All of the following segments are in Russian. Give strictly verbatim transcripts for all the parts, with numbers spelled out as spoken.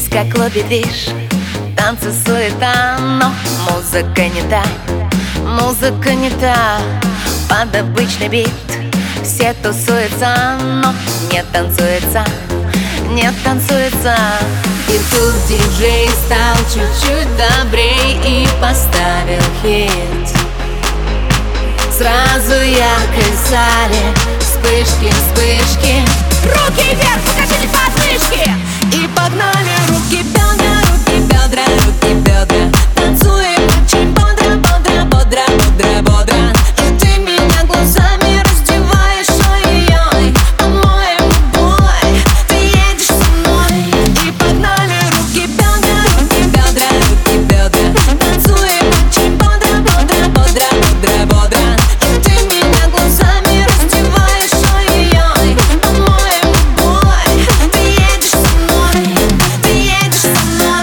Здесь как лобби движ, танцы, суета, но музыка не та, музыка не та. Под обычный бит все тусуются, но не танцуется, не танцуется. И тут диджей стал чуть-чуть добрей и поставил хит. Сразу яркость в зале, вспышки, вспышки. Руки вверх, покажите подмышки. И погнали руки, бедра, руки, бедра, руки, бедра. Танцуем очень бодро, бодро, бодро, бодро, бодро. И ты меня глазами раздеваешь, ой-ой-ой. По-моему, бой, ты едешь со мной. И погнали руки, бедра, руки, бедра, руки, бедра. Танцуем очень бодро, бодро, бодро, бодро, бодро. И ты меня глазами раздеваешь, ой-ой-ой. По-моему, бой, ты едешь со мной. Ты едешь со мной.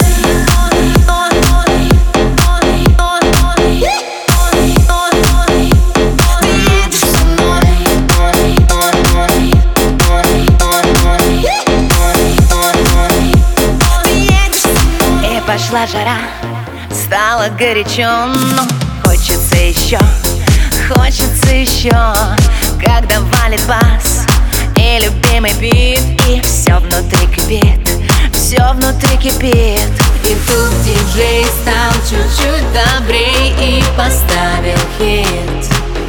И пошла жара, стало горячо, но хочется еще, хочется еще. Когда валит бас и любимый бит, и все внутри кипит, все внутри кипит. И тут диджей стал чуть-чуть добрей и поставил хит.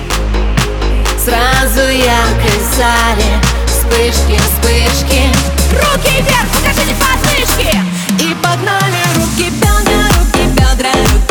Сразу яркость в зале, вспышки, вспышки. Руки вверх, покажите подмышки. И погнали руки, бедра, руки, бедра, руки.